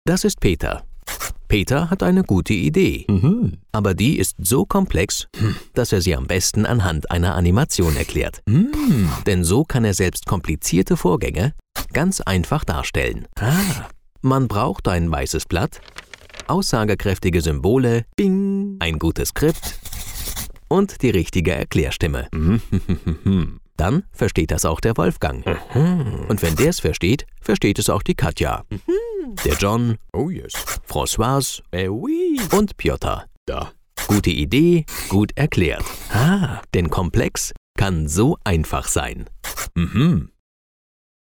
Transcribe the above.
Das ist Peter. Peter hat eine gute Idee, aber die ist so komplex, dass er sie am besten anhand einer Animation erklärt. Denn so kann er selbst komplizierte Vorgänge ganz einfach darstellen. Man braucht ein weißes Blatt, aussagekräftige Symbole, Bing, ein gutes Skript und die richtige Erklärstimme. Dann versteht das auch der Wolfgang. Und wenn der es versteht, versteht es auch die Katja, der John, Françoise und Piotr. Gute Idee, gut erklärt. Denn komplex kann so einfach sein.